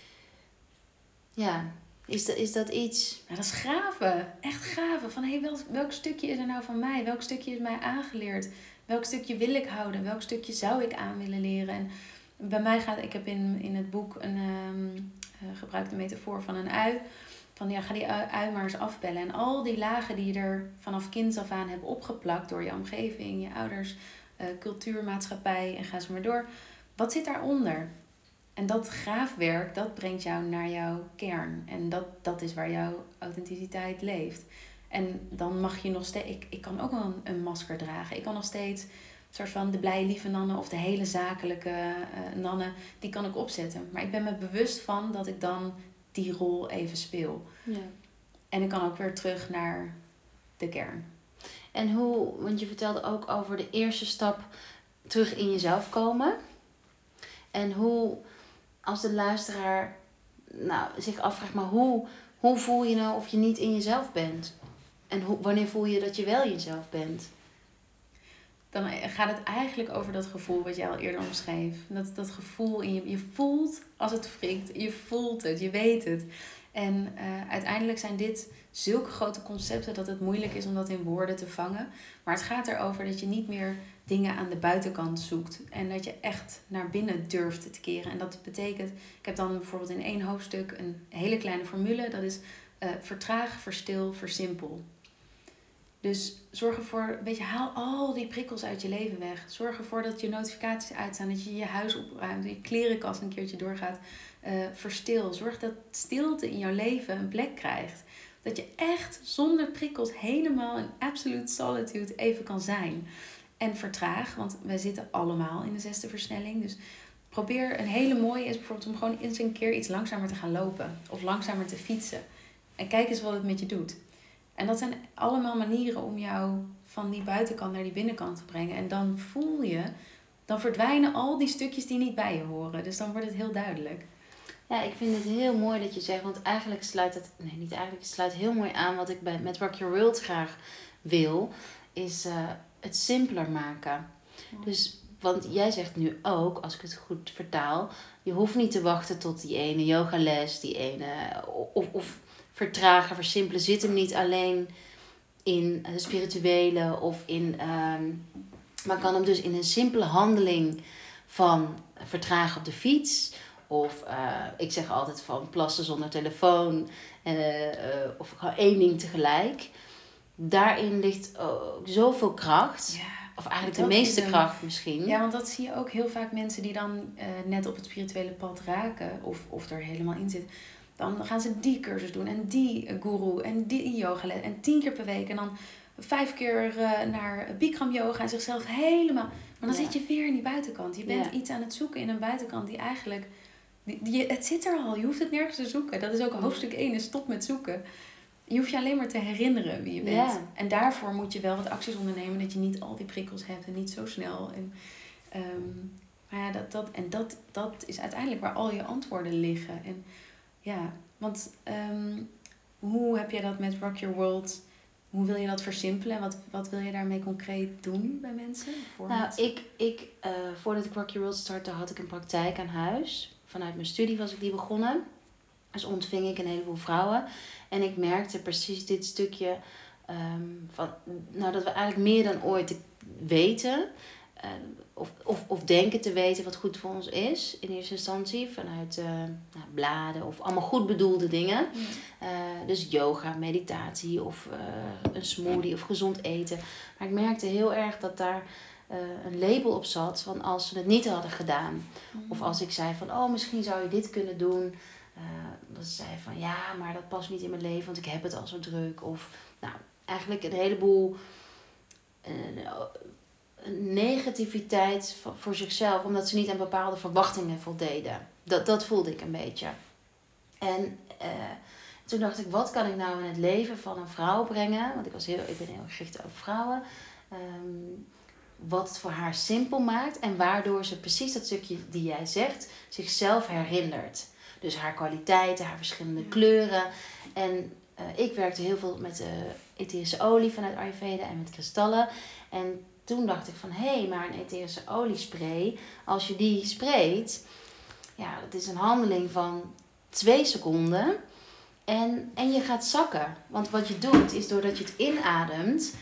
ja, is dat, is dat iets? Ja, dat is gaven. Echt gaven. Van, hey, welk, welk stukje is er nou van mij? Welk stukje is mij aangeleerd? Welk stukje wil ik houden? Welk stukje zou ik aan willen leren? En bij mij gaat, ik heb in, in het boek een um, uh, gebruikte metafoor van een ui. van ja, ga die ui maar eens afbellen. En al die lagen die je er vanaf kinds af aan hebt opgeplakt door je omgeving, je ouders, uh, cultuur, maatschappij en ga zo maar door. Wat zit daaronder? En dat graafwerk, dat brengt jou naar jouw kern. En dat, dat is waar jouw authenticiteit leeft. En dan mag je nog steeds... Ik, ik kan ook wel een, een masker dragen. Ik kan nog steeds een soort van de blije lieve Nanne of de hele zakelijke uh, Nanne, die kan ik opzetten. Maar ik ben me bewust van dat ik dan die rol even speel. Ja. En ik kan ook weer terug naar de kern. En hoe, want je vertelde ook over de eerste stap terug in jezelf komen. En hoe, als de luisteraar nou, zich afvraagt, maar hoe, hoe voel je nou of je niet in jezelf bent? En hoe, wanneer voel je dat je wel jezelf bent? Dan gaat het eigenlijk over dat gevoel wat jij al eerder omschreef. Dat, dat gevoel in je, je voelt als het wringt, je voelt het, je weet het. En uh, uiteindelijk zijn dit zulke grote concepten dat het moeilijk is om dat in woorden te vangen. Maar het gaat erover dat je niet meer dingen aan de buitenkant zoekt. En dat je echt naar binnen durft te keren. En dat betekent, ik heb dan bijvoorbeeld in één hoofdstuk een hele kleine formule. Dat is uh, vertraag, verstil, versimpel. Dus zorg ervoor, weet je, haal al die prikkels uit je leven weg. Zorg ervoor dat je notificaties uitstaan, dat je je huis opruimt, je klerenkast een keertje doorgaat. Uh, verstil. Zorg dat stilte in jouw leven een plek krijgt. Dat je echt zonder prikkels helemaal in absolute solitude even kan zijn. En vertraag, want wij zitten allemaal in de zesde versnelling. Dus probeer, een hele mooie is bijvoorbeeld om gewoon eens een keer iets langzamer te gaan lopen. Of langzamer te fietsen. En kijk eens wat het met je doet. En dat zijn allemaal manieren om jou van die buitenkant naar die binnenkant te brengen. En dan voel je, dan verdwijnen al die stukjes die niet bij je horen. Dus dan wordt het heel duidelijk. Ja, ik vind het heel mooi dat je zegt, want eigenlijk sluit het, nee niet eigenlijk, het sluit heel mooi aan wat ik bij, met Rock Your World graag wil, is uh, het simpeler maken. Ja. Dus, want jij zegt nu ook, als ik het goed vertaal, je hoeft niet te wachten tot die ene yogales, die ene, of, of vertragen, versimpelen, zit hem niet alleen in de spirituele of in, um, maar kan hem dus in een simpele handeling van vertragen op de fiets. Of uh, ik zeg altijd van plassen zonder telefoon. Uh, uh, of gewoon één ding tegelijk. Daarin ligt ook zoveel kracht. Ja, of eigenlijk de meeste een, kracht misschien. Ja, want dat zie je ook heel vaak mensen die dan uh, net op het spirituele pad raken. Of, of er helemaal in zitten. Dan gaan ze die cursus doen. En die uh, guru. En die yoga. En tien keer per week. En dan vijf keer uh, naar Bikram yoga. En zichzelf helemaal. Maar dan ja. zit je weer in die buitenkant. Je bent ja. iets aan het zoeken in een buitenkant die eigenlijk... Die, die, het zit er al, je hoeft het nergens te zoeken. Dat is ook hoofdstuk één, is stop met zoeken. Je hoeft je alleen maar te herinneren wie je bent. Ja. En daarvoor moet je wel wat acties ondernemen, dat je niet al die prikkels hebt en niet zo snel. En, um, maar ja, dat, dat, en dat, dat is uiteindelijk waar al je antwoorden liggen. En ja, want um, hoe heb jij dat met Rock Your World? Hoe wil je dat versimpelen en wat, wat wil je daarmee concreet doen bij mensen? Nou, ik, ik uh, voordat ik Rock Your World startte, had ik een praktijk aan huis. Vanuit mijn studie was ik die begonnen. Dus ontving ik een heleboel vrouwen. En ik merkte precies dit stukje um, van, nou, dat we eigenlijk meer dan ooit weten. Uh, of, of, of denken te weten wat goed voor ons is. In eerste instantie. Vanuit uh, nou, bladen of allemaal goed bedoelde dingen. Ja. Uh, dus yoga, meditatie of uh, een smoothie of gezond eten. Maar ik merkte heel erg dat daar... Uh, een label op zat van als ze het niet hadden gedaan. Mm. Of als ik zei van, oh, misschien zou je dit kunnen doen. Uh, dat ze zei van, ja, maar dat past niet in mijn leven, want ik heb het al zo druk. Of, nou, eigenlijk een heleboel uh, negativiteit voor, voor zichzelf, omdat ze niet aan bepaalde verwachtingen voldeden. Dat, dat voelde ik een beetje. En uh, toen dacht ik, wat kan ik nou in het leven van een vrouw brengen? Want ik, was heel, ik ben heel gericht op vrouwen. Um, Wat het voor haar simpel maakt. En waardoor ze precies dat stukje die jij zegt. Zichzelf herinnert. Dus haar kwaliteiten, haar verschillende kleuren. En uh, ik werkte heel veel met uh, etherische olie vanuit Ayurveda. En met kristallen. En toen dacht ik van. Hé, hey, maar een etherische oliespray. Als je die spreekt. Ja, dat is een handeling van twee seconden. En, en je gaat zakken. Want wat je doet is doordat je het inademt.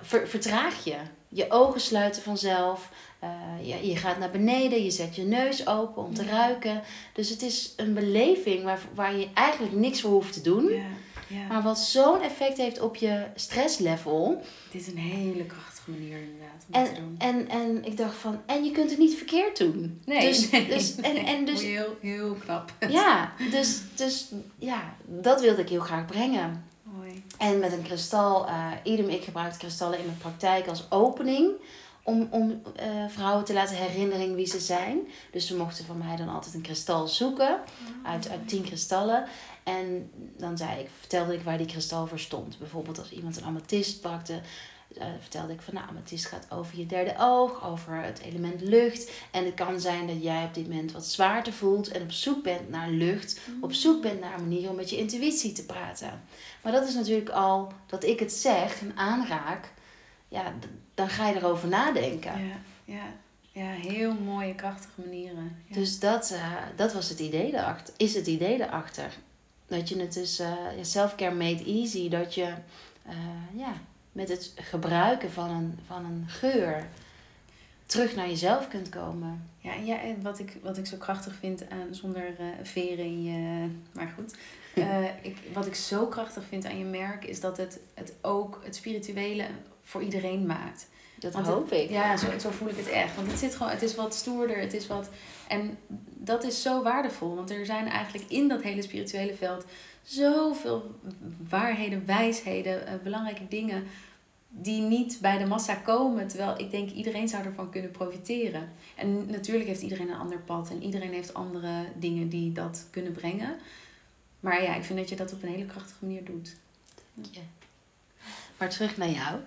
ver, vertraag je. Je ogen sluiten vanzelf. Uh, je, je gaat naar beneden. Je zet je neus open om te ja. ruiken. Dus het is een beleving waar, waar je eigenlijk niks voor hoeft te doen. Ja. Ja. Maar wat zo'n effect heeft op je stresslevel. Dit is een hele krachtige manier inderdaad om en, te doen. En, en ik dacht van, en je kunt het niet verkeerd doen. Nee, dus, nee, dus, nee. En, en dus, heel, heel knap. Ja, dus, dus ja, dat wilde ik heel graag brengen. Mooi. En met een kristal, uh, idem, ik gebruik kristallen in mijn praktijk als opening. Om, om uh, vrouwen te laten herinneren wie ze zijn. Dus ze mochten van mij dan altijd een kristal zoeken. Oh. Uit, uit tien kristallen. En dan zei ik, vertelde ik waar die kristal voor stond. Bijvoorbeeld als iemand een amethyst pakte. Uh, vertelde ik van nou, amethyst gaat over je derde oog. Over het element lucht. En het kan zijn dat jij op dit moment wat zwaarte voelt. En op zoek bent naar lucht. Mm. Op zoek bent naar een manier om met je intuïtie te praten. Maar dat is natuurlijk al dat ik het zeg en aanraak. Ja, d- dan ga je erover nadenken. Ja, ja. Ja, heel mooie, krachtige manieren. Ja. Dus dat, uh, dat was het idee erachter. Is het idee erachter. Dat je het dus, uh, self-care made easy. Dat je uh, ja, met het gebruiken van een, van een geur terug naar jezelf kunt komen. Ja, ja en wat ik, wat ik zo krachtig vind aan, zonder uh, veren in je... Maar goed. Uh, ik, wat ik zo krachtig vind aan je merk is dat het, het ook het spirituele voor iedereen maakt. Dat Want hoop het, ik. Ja, zo, zo voel ik het echt. Want het zit gewoon, het is wat stoerder, het is wat... En dat is zo waardevol. Want er zijn eigenlijk in dat hele spirituele veld zoveel waarheden, wijsheden, uh, belangrijke dingen die niet bij de massa komen. Terwijl ik denk iedereen zou ervan kunnen profiteren. En natuurlijk heeft iedereen een ander pad. En iedereen heeft andere dingen die dat kunnen brengen. Maar ja, ik vind dat je dat op een hele krachtige manier doet. Ja. Maar terug naar jou.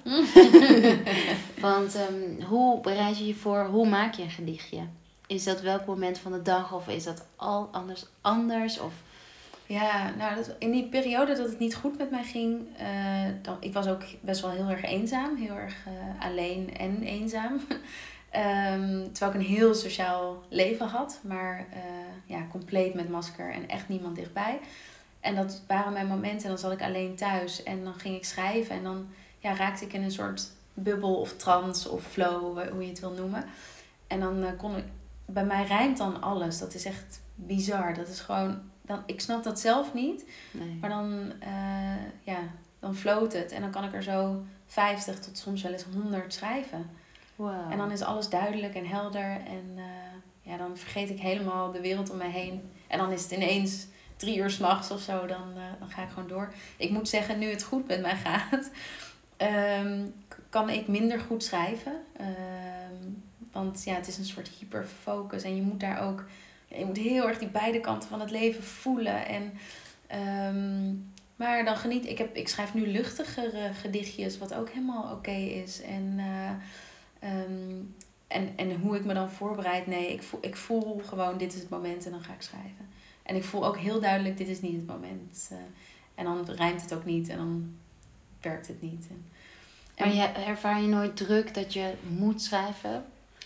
Want um, hoe bereid je je voor? Hoe maak je een gedichtje? Is dat welk moment van de dag? Of is dat al anders? anders of... Ja, nou, dat, in die periode dat het niet goed met mij ging... Uh, dan, ik was ook best wel heel erg eenzaam. Heel erg uh, alleen en eenzaam. um, terwijl ik een heel sociaal leven had. Maar uh, ja, compleet met masker en echt niemand dichtbij. En dat waren mijn momenten. En dan zat ik alleen thuis. En dan ging ik schrijven. En dan ja, raakte ik in een soort bubbel of trance of flow. Hoe je het wil noemen. En dan uh, kon ik... Bij mij rijmt dan alles. Dat is echt bizar. Dat is gewoon... Dan, ik snap dat zelf niet. Nee. Maar dan, uh, ja, dan float het. En dan kan ik er zo vijftig tot soms wel eens honderd schrijven. Wow. En dan is alles duidelijk en helder. En uh, ja, dan vergeet ik helemaal de wereld om mij heen. En dan is het ineens drie uur 's nachts of zo. Dan, uh, dan ga ik gewoon door. Ik moet zeggen, nu het goed met mij gaat... Um, kan ik minder goed schrijven. Um, want ja, het is een soort hyperfocus. En je moet daar ook... Je moet heel erg die beide kanten van het leven voelen. En, um, maar dan geniet ik. Heb, ik schrijf nu luchtigere gedichtjes, wat ook helemaal oké okay is. En, uh, um, en, en hoe ik me dan voorbereid. Nee, ik voel, ik voel gewoon dit is het moment en dan ga ik schrijven. En ik voel ook heel duidelijk, dit is niet het moment. Uh, en dan rijmt het ook niet en dan werkt het niet. En, en, maar je, ervaar je nooit druk dat je moet schrijven?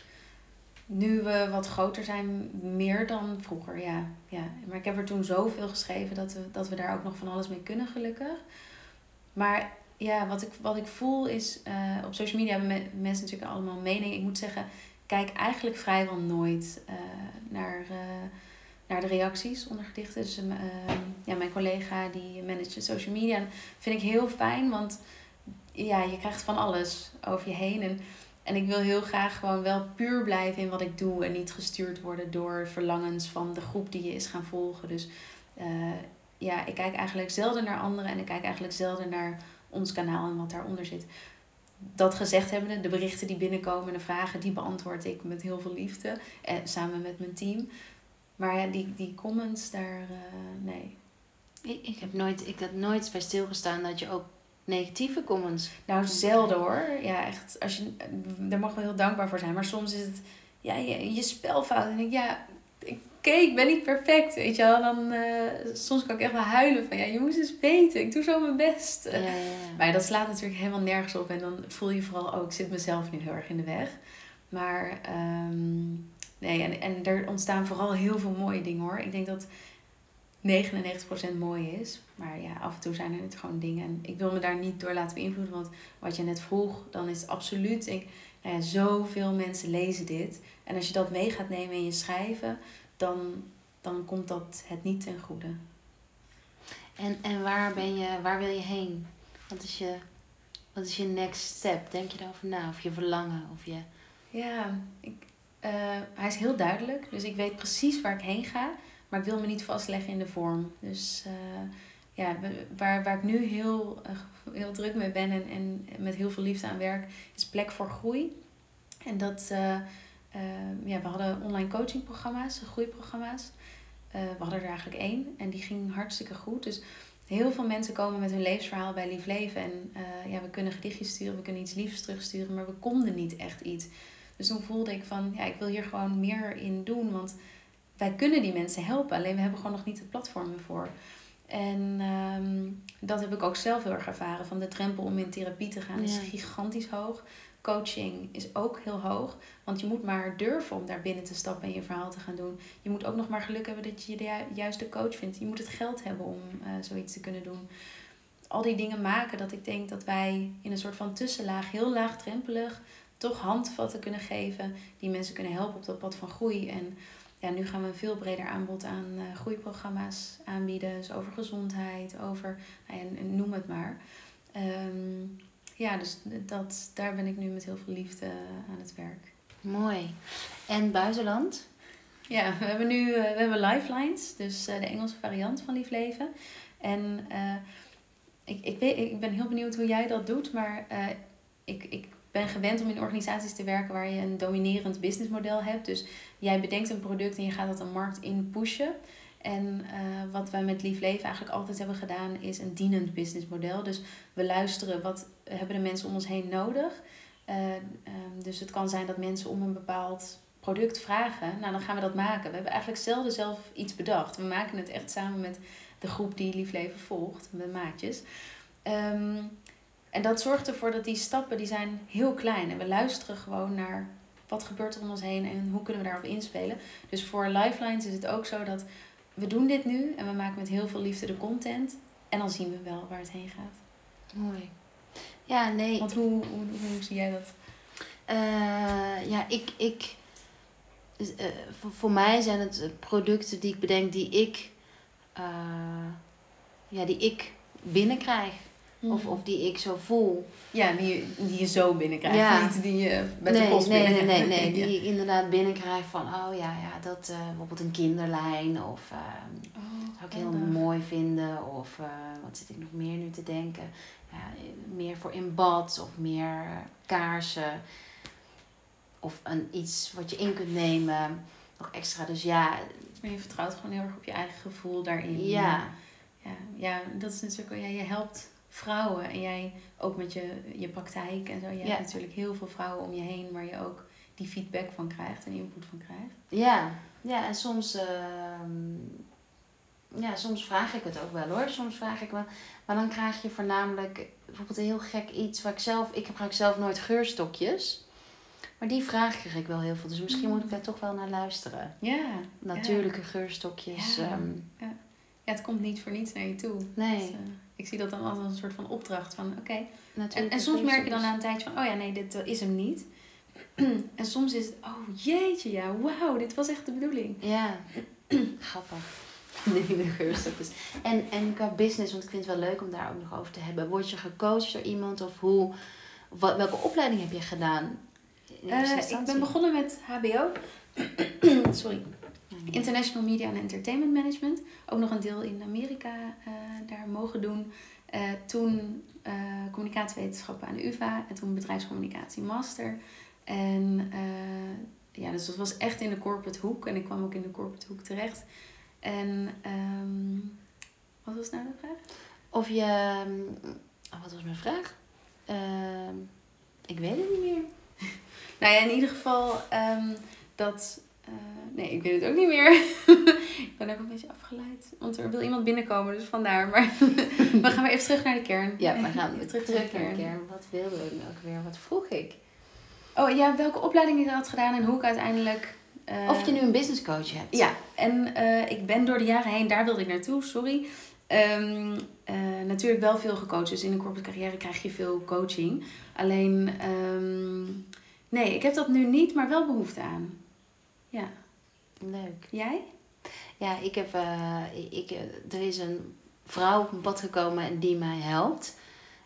Nu we wat groter zijn, meer dan vroeger, ja. ja. Maar ik heb er toen zoveel geschreven dat we, dat we daar ook nog van alles mee kunnen, gelukkig. Maar ja, wat ik, wat ik voel is... Uh, op social media hebben me, mensen natuurlijk allemaal mening. Ik moet zeggen, kijk eigenlijk vrijwel nooit uh, naar, uh, naar de reacties onder gedichten. Dus uh, ja, mijn collega die managt social media. En vind ik heel fijn, want ja, je krijgt van alles over je heen. En... En ik wil heel graag gewoon wel puur blijven in wat ik doe. En niet gestuurd worden door verlangens van de groep die je is gaan volgen. Dus uh, ja, ik kijk eigenlijk zelden naar anderen. En ik kijk eigenlijk zelden naar ons kanaal en wat daaronder zit. Dat gezegd hebbende, de berichten die binnenkomen en de vragen, die beantwoord ik met heel veel liefde. En samen met mijn team. Maar ja, die, die comments, daar, uh, nee. Ik, ik, heb nooit, ik heb nooit bij stilgestaan dat je ook negatieve comments... Nou, zelden hoor. Ja, echt. Als je, daar mag wel heel dankbaar voor zijn. Maar soms is het... Ja, je, je spelfout. En ik ja... Oké, okay, ik ben niet perfect, weet je wel. Dan, uh, soms kan ik echt wel huilen van... Ja, je moest eens weten. Ik doe zo mijn best. Ja, ja, ja. Maar dat slaat natuurlijk helemaal nergens op. En dan voel je vooral... Oh, ik zit mezelf nu heel erg in de weg. Maar... Um, nee, en, en er ontstaan vooral heel veel mooie dingen hoor. Ik denk dat... negenennegentig procent mooi is. Maar ja, af en toe zijn er net gewoon dingen. En ik wil me daar niet door laten beïnvloeden. Want wat je net vroeg, dan is het absoluut... Ik, nou ja, zoveel mensen lezen dit. En als je dat mee gaat nemen in je schrijven... dan, dan komt dat het niet ten goede. En, en waar, ben je, waar wil je heen? Wat is je, wat is je next step? Denk je daarover na? Of je verlangen? Of je... Ja, ik, uh, hij is heel duidelijk. Dus ik weet precies waar ik heen ga. Maar ik wil me niet vastleggen in de vorm. Dus uh, ja, waar, waar ik nu heel, uh, heel druk mee ben en, en met heel veel liefde aan werk, is plek voor groei. En dat, uh, uh, ja, we hadden online coachingprogramma's, groeiprogramma's. Uh, we hadden er eigenlijk één en die ging hartstikke goed. Dus heel veel mensen komen met hun levensverhaal bij Lief Leven. En uh, ja, we kunnen gedichtjes sturen, we kunnen iets liefs terugsturen, maar we konden niet echt iets. Dus toen voelde ik van, ja, ik wil hier gewoon meer in doen, want wij kunnen die mensen helpen, alleen we hebben gewoon nog niet het platform ervoor. En um, dat heb ik ook zelf heel erg ervaren. Van de drempel om in therapie te gaan is Ja. gigantisch hoog. Coaching is ook heel hoog. Want je moet maar durven om daar binnen te stappen en je verhaal te gaan doen. Je moet ook nog maar geluk hebben dat je de ju- juiste coach vindt. Je moet het geld hebben om uh, zoiets te kunnen doen. Al die dingen maken dat ik denk dat wij in een soort van tussenlaag, heel laagdrempelig, toch handvatten kunnen geven. Die mensen kunnen helpen op dat pad van groei. En ja, nu gaan we een veel breder aanbod aan uh, groeiprogramma's aanbieden. Dus over gezondheid, over, nou ja, noem het maar. Um, ja, dus dat, daar ben ik nu met heel veel liefde aan het werk. Mooi. En buitenland? Ja, we hebben nu uh, we hebben Lifelines, dus uh, de Engelse variant van Lief Leven. En uh, ik, ik, weet, ik ben heel benieuwd hoe jij dat doet, maar uh, ik... ik ben gewend om in organisaties te werken waar je een dominerend businessmodel hebt. Dus jij bedenkt een product en je gaat dat een markt in pushen. En uh, wat wij met Lief Leven eigenlijk altijd hebben gedaan is een dienend businessmodel. Dus we luisteren, wat hebben de mensen om ons heen nodig? Uh, um, dus het kan zijn dat mensen om een bepaald product vragen. Nou, dan gaan we dat maken. We hebben eigenlijk zelden zelf iets bedacht. We maken het echt samen met de groep die Lief Leven volgt, met maatjes. Um, En dat zorgt ervoor dat die stappen, die zijn heel klein. En we luisteren gewoon naar wat gebeurt er om ons heen en hoe kunnen we daarop inspelen. Dus voor Lifelines is het ook zo dat we doen dit nu en we maken met heel veel liefde de content. En dan zien we wel waar het heen gaat. Mooi. Ja, nee. Want hoe, hoe, hoe zie jij dat? Uh, ja, ik... ik uh, voor, voor mij zijn het producten die ik bedenk die ik... Uh, ja, die ik binnenkrijg. Of, of die ik zo voel. Ja, die, die je zo binnenkrijgt. Ja. Niet die je met nee, de post nee, binnen. nee, nee, nee. Ja. Die ik inderdaad binnenkrijg van... Oh ja, ja dat uh, bijvoorbeeld een kinderlijn. Of uh, oh, zou ik heel handig. mooi vinden. Of uh, wat zit ik nog meer nu te denken? Ja, meer voor in bad. Of meer kaarsen. Of een, iets wat je in kunt nemen. Nog extra. Dus ja... Maar je vertrouwt gewoon heel erg op je eigen gevoel daarin. Ja. Ja, ja dat is natuurlijk... Ja, je helpt... vrouwen en jij ook met je, je praktijk en zo. Je ja. hebt natuurlijk heel veel vrouwen om je heen waar je ook die feedback van krijgt en input van krijgt. Ja, ja en soms, uh, ja, soms vraag ik het ook wel hoor. Soms vraag ik wel, maar dan krijg je voornamelijk bijvoorbeeld een heel gek iets waar ik zelf, ik gebruik zelf nooit geurstokjes. Maar die vraag krijg ik wel heel veel. Dus misschien moet ik daar toch wel naar luisteren. Ja. Natuurlijke ja. geurstokjes. Ja. Um, ja. ja, het komt niet voor niets naar je toe. Nee. Dus, uh, ik zie dat dan als een soort van opdracht van oké. Okay. En, en soms geurstokjes. merk je dan na een tijdje van oh ja, nee, dit is hem niet. En soms is het, oh jeetje, ja, wauw, dit was echt de bedoeling. Ja, grappig. Nieuwe geurstokjes. En, en qua business, want ik vind het wel leuk om daar ook nog over te hebben. Word je gecoacht door iemand of hoe, wat, welke opleiding heb je gedaan? Uh, ik ben begonnen met H B O. Sorry. International Media and Entertainment Management. Ook nog een deel in Amerika uh, daar mogen doen. Uh, toen uh, communicatiewetenschappen aan de U vA. En toen bedrijfscommunicatie master. En uh, ja, dus dat was echt in de corporate hoek. En ik kwam ook in de corporate hoek terecht. En um, wat was nou de vraag? Of je... Oh, wat was mijn vraag? Uh, ik weet het niet meer. Nou ja, in ieder geval um, dat... Uh, nee, ik weet het ook niet meer. Ik ben ook een beetje afgeleid. Want er wil iemand binnenkomen, dus vandaar. Maar we gaan weer even terug naar de kern. Ja, we gaan weer terug, terug naar de kern. kern. Wat wilde ik nou ook weer? Wat vroeg ik? Oh ja, welke opleiding ik had gedaan en hoe ik uiteindelijk Uh, of je nu een business coach hebt. Ja, en uh, ik ben door de jaren heen, daar wilde ik naartoe, sorry. Um, uh, natuurlijk wel veel gecoacht. Dus in een corporate carrière krijg je veel coaching. Alleen, um, nee, ik heb dat nu niet, maar wel behoefte aan. Ja. Leuk. Jij? Ja, ik heb, uh, ik, er is een vrouw op mijn pad gekomen en die mij helpt.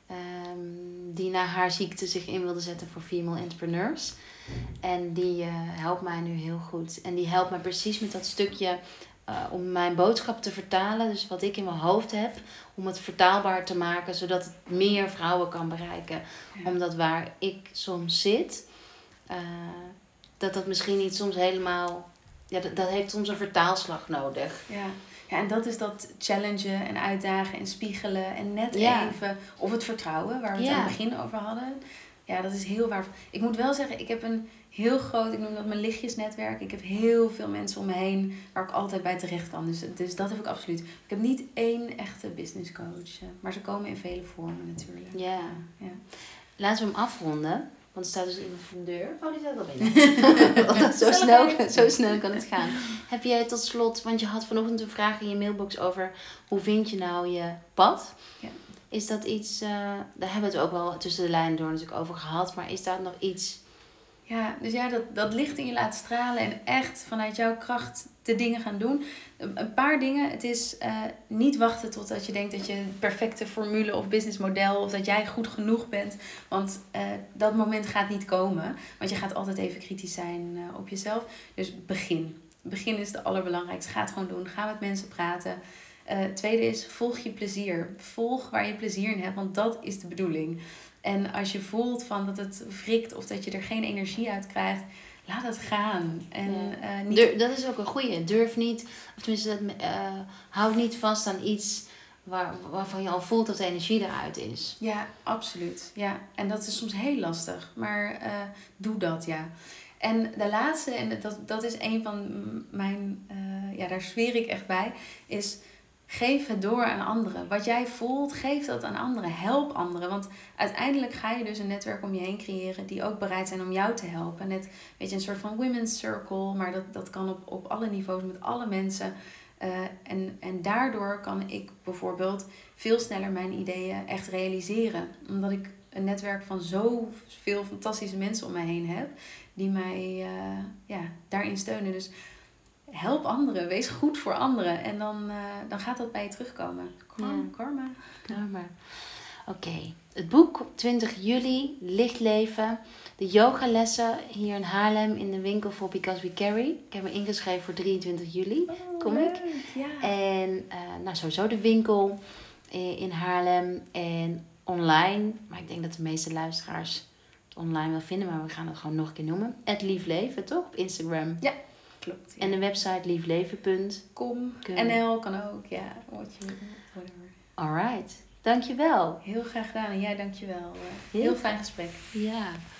Um, die na haar ziekte zich in wilde zetten voor female entrepreneurs. En die uh, helpt mij nu heel goed. En die helpt mij precies met dat stukje uh, om mijn boodschap te vertalen. Dus wat ik in mijn hoofd heb, om het vertaalbaar te maken, zodat het meer vrouwen kan bereiken. Ja. Omdat waar ik soms zit, uh, dat dat misschien niet soms helemaal... Ja, dat, dat heeft soms een vertaalslag nodig. Ja. Ja, en dat is dat challengen en uitdagen en spiegelen en net ja. even... Of het vertrouwen, waar we het ja. aan het begin over hadden. Ja, dat is heel waardevol. Ik moet wel zeggen, ik heb een heel groot... Ik noem dat mijn lichtjesnetwerk. Ik heb heel veel mensen om me heen waar ik altijd bij terecht kan. Dus, dus dat heb ik absoluut. Ik heb niet één echte business coach. Maar ze komen in vele vormen natuurlijk. Ja. ja. Laten we hem afronden. Want er staat dus iemand voor de deur. Oh, die staat al binnen. zo, snel, zo snel kan het gaan. Heb jij tot slot, want je had vanochtend een vraag in je mailbox over hoe vind je nou je pad? Ja. Is dat iets, uh, daar hebben we het ook wel tussen de lijnen door natuurlijk over gehad. Maar is daar nog iets... Ja, dus ja, dat, dat licht in je laten stralen en echt vanuit jouw kracht de dingen gaan doen. Een paar dingen. Het is uh, niet wachten totdat je denkt dat je een perfecte formule of businessmodel of dat jij goed genoeg bent. Want uh, dat moment gaat niet komen. Want je gaat altijd even kritisch zijn uh, op jezelf. Dus begin. Begin is het allerbelangrijkste. Ga het gewoon doen. Ga met mensen praten. Uh, tweede is, volg je plezier. Volg waar je plezier in hebt, want dat is de bedoeling. En als je voelt van dat het wrikt of dat je er geen energie uit krijgt, laat het gaan. En, ja. uh, niet... Dur- dat is ook een goeie. Durf niet, of tenminste, dat, uh, houd niet vast aan iets waar, waarvan je al voelt dat de energie eruit is. Ja, absoluut. Ja. En dat is soms heel lastig, maar uh, doe dat, ja. En de laatste, en dat, dat is een van mijn, uh, ja, daar zweer ik echt bij, is... Geef het door aan anderen. Wat jij voelt, geef dat aan anderen. Help anderen. Want uiteindelijk ga je dus een netwerk om je heen creëren die ook bereid zijn om jou te helpen. Net, weet je, een soort van women's circle. Maar dat, dat kan op, op alle niveaus met alle mensen. Uh, en, en daardoor kan ik bijvoorbeeld veel sneller mijn ideeën echt realiseren. Omdat ik een netwerk van zoveel fantastische mensen om me heen heb. Die mij uh, ja, daarin steunen. Dus... help anderen, wees goed voor anderen. En dan, uh, dan gaat dat bij je terugkomen. Karma. Ja. Karma. Karma. Oké. Okay. Het boek twintig juli, Lichtleven. De yogalessen hier in Haarlem in de winkel voor Because We Carry. Ik heb me ingeschreven voor drieëntwintig juli. Oh, kom leuk. ik. Ja. En uh, nou, sowieso de winkel in Haarlem en online. Maar ik denk dat de meeste luisteraars het online wel vinden. Maar we gaan het gewoon nog een keer noemen. Het Liefleven, toch? Op Instagram. Ja. Klopt, ja. En de website liefleven punt com. N L kan ook, ja. Whatever. Alright, dankjewel. Heel graag gedaan en jij dankjewel. Heel, Heel fijn gesprek. Ja.